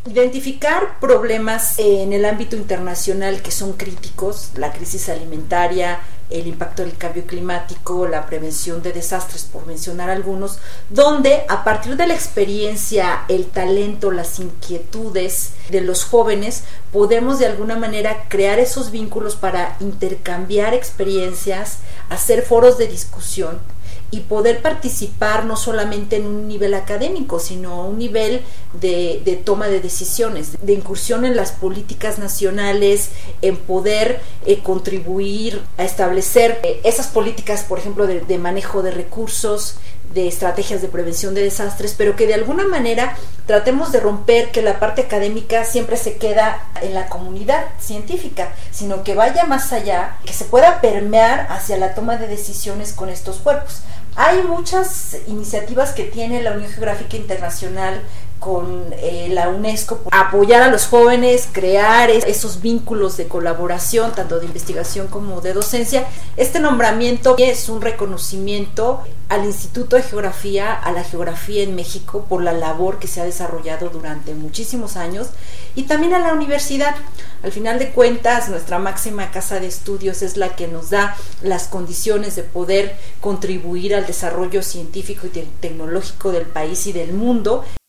Identificar problemas en el ámbito internacional que son críticos, la crisis alimentaria, el impacto del cambio climático, la prevención de desastres, por mencionar algunos, donde a partir de la experiencia, el talento, las inquietudes de los jóvenes, podemos de alguna manera crear esos vínculos para intercambiar experiencias, hacer foros de discusión y poder participar no solamente en un nivel académico, sino a un nivel de toma de decisiones, de incursión en las políticas nacionales, en poder contribuir a establecer esas políticas, por ejemplo, de manejo de recursos, de estrategias de prevención de desastres, pero que de alguna manera tratemos de romper que la parte académica siempre se queda en la comunidad científica, sino que vaya más allá, que se pueda permear hacia la toma de decisiones con estos cuerpos. Hay muchas iniciativas que tiene la Unión Geográfica Internacional con la UNESCO, apoyar a los jóvenes, crear esos vínculos de colaboración, tanto de investigación como de docencia. Este nombramiento es un reconocimiento al Instituto de Geografía, a la geografía en México, por la labor que se ha desarrollado durante muchísimos años, y también a la universidad. Al final de cuentas, nuestra máxima casa de estudios es la que nos da las condiciones de poder contribuir al desarrollo científico y tecnológico del país y del mundo.